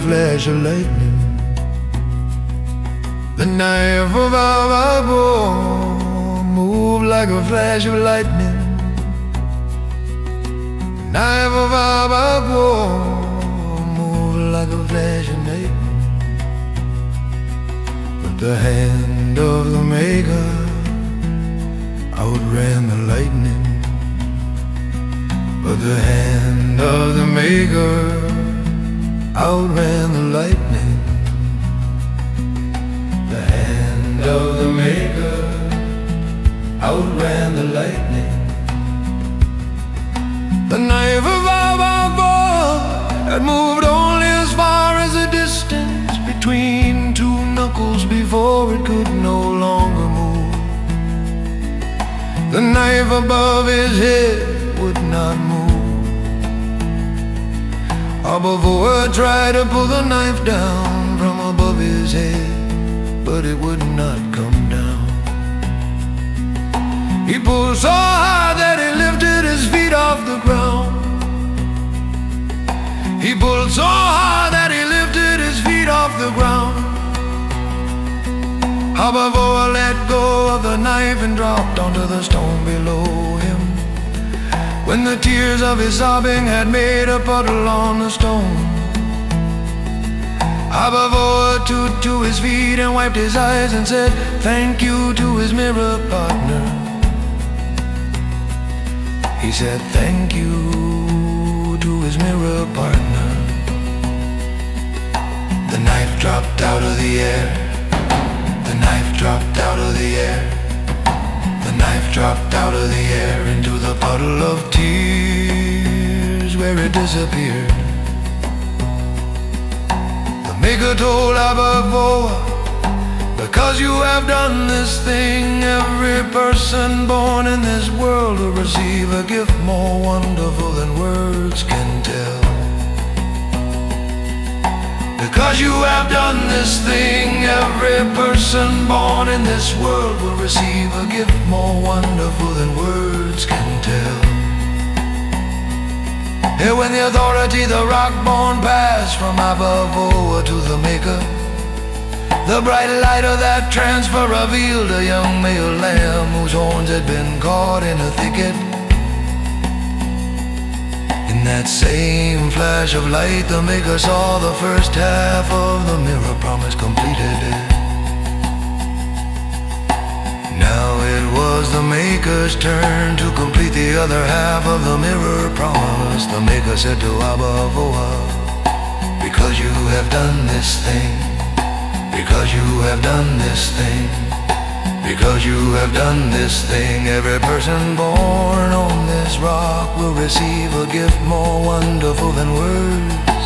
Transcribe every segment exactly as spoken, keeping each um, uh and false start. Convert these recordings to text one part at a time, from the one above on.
flash of lightning. The knife of Abba moved like a flash of lightning. The knife of Abba moved like a flash of lightning. But the hand of the Maker outran the lightning. But the hand of the Maker outran the lightning. The hand of the Maker outran the lightning. The knife of Abba had moved only as far as the distance between two knuckles before it could no longer move. The knife above his head would not move. Abba tried to pull the knife down from above his head, but it would not come down. He pulled so hard that he lifted his feet off the ground. He pulled so hard that he lifted his feet off the ground. Abba let go of the knife and dropped onto the stone below him. When the tears of his sobbing had made a puddle on the stone, Abba stood to his feet and wiped his eyes and said thank you to his mirror partner. He said thank you to his mirror partner. The knife dropped out of the air. The knife dropped out of the air. The knife dropped out of the air into the puddle of tears where it disappeared. The Maker told Abba, because you have done this thing, every person born in this world will receive a gift more wonderful than words can tell. Because you have done this thing, every person born in this world will receive a gift more wonderful than words can tell. And when the authority, the rock-born passed from Abba to the Maker, the bright light of that transfer revealed a young male lamb whose horns had been caught in a thicket. In that same flash of light, the Maker saw the first half of the mirror promise completed. Now it was the Maker's turn to complete the other half of the mirror promise. The Maker said to Abba, because you have done this thing, because you have done this thing, because you have done this thing, every person born on this rock will receive a gift more wonderful than words.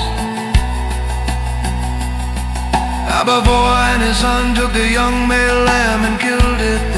Abba and his son took the young male lamb and killed it.